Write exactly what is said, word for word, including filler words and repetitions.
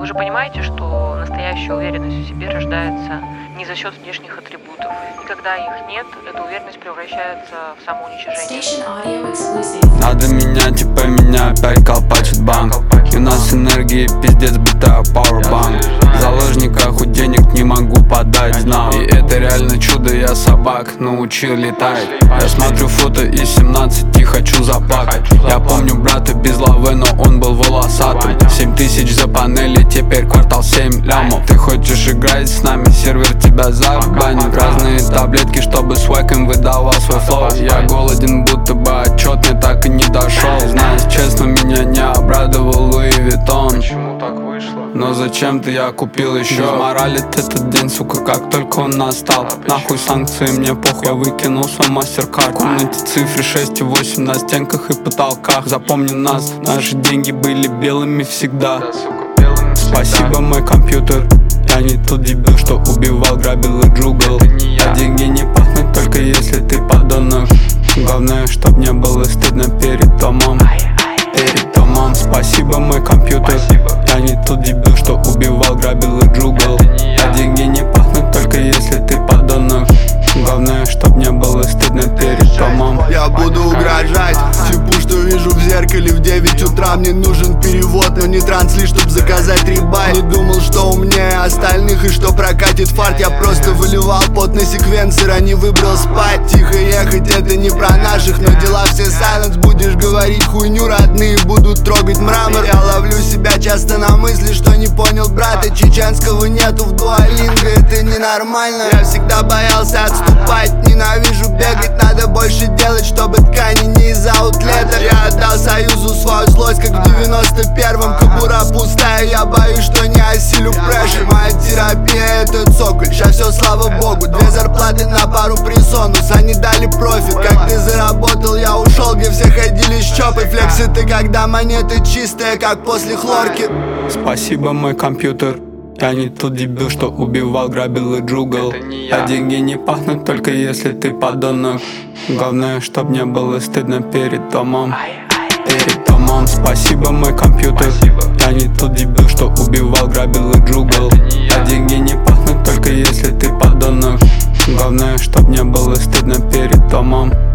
Вы же понимаете, что настоящая уверенность в себе рождается не за счет внешних атрибутов. И когда их нет, эта уверенность превращается в самоуничижение. Надо менять, и поменяй, опять колпачит банк. И у нас энергии пиздец, будто пауэрбанк. В заложниках у денег не могу подать, знал. И это реально чудо, я собак научил летать. Я смотрю фото из семнадцати, хочу заплакать. Я помню брата без лавы, но он был волосатым. Семь тысяч за панели, теперь квартал семь лямов. Ты хочешь играть с нами, сервер тебя забанит. Разные таблетки, чтобы свэк им выдавал свой флоу. Я голоден, будто бы отчет мне так и не дошел. Знаешь, честно, меня не обрадовал Луи Виттон. Почему так вышло? Но зачем-то я купил еще. Моралит этот день, сука, как только он настал. Нахуй санкции, мне похуй, я выкинул свой мастер-карт. В комнате цифры шесть и восемь на стенках и потолках. Запомни нас, наши деньги были белыми всегда. Да, сука, белыми всегда. Спасибо, мой компьютер. Я не тот дебил, что убивал, грабил и джугал. А деньги не пахнут, только если ты подонок. Главное, чтоб не было стыдно перед домом. Перед домом. Спасибо, мой компьютер. Я не тот дебил, что убивал, грабил и джугал. А деньги не пахнут, только если ты подонок. Главное, чтоб не было стыдно перед домом. Я буду угрожать типу, что вижу в зеркале в девять утра. Мне нужен перевод, но не трансли, чтоб заказать рибай. Не думал, что умнее остальных и что прокатит фарт. Я просто выливал пот на секвенсор, а не выбрал спать. Тихо ехать, это не про наших, но дела все сайленс. Будешь говорить хуйню, родные будут трогать мрамор. Я ловлю себя часто на мысли, что не понял брата. Чеченского нету в дуалинго, это ненормально. Я всегда боялся отступать, ненавижу бегать. Надо больше делать, чтобы ткани не из аутлета. Я отдал союзу свою злость, как в девяносто первом. Кобура пустая, я боюсь, что не осилю прешер. Моя терапия это цоколь, сейчас все слава богу. Две зарплаты на пару присонус, они дали профит. Как ты заработал, я ушел, где все ходили с чопой. Флекс это когда монеты чистые, как после хлорки. Спасибо, мой компьютер. Я не тот дебил, что убивал, грабил и джугал. А деньги не пахнут, только если ты подонок. Главное, чтоб не было стыдно перед домом. Перед домом. Спасибо, мой компьютер. Я не тот дебил, что убивал, грабил и джугал. А деньги не пахнут, только если ты подонок. Главное, чтоб не было стыдно перед домом.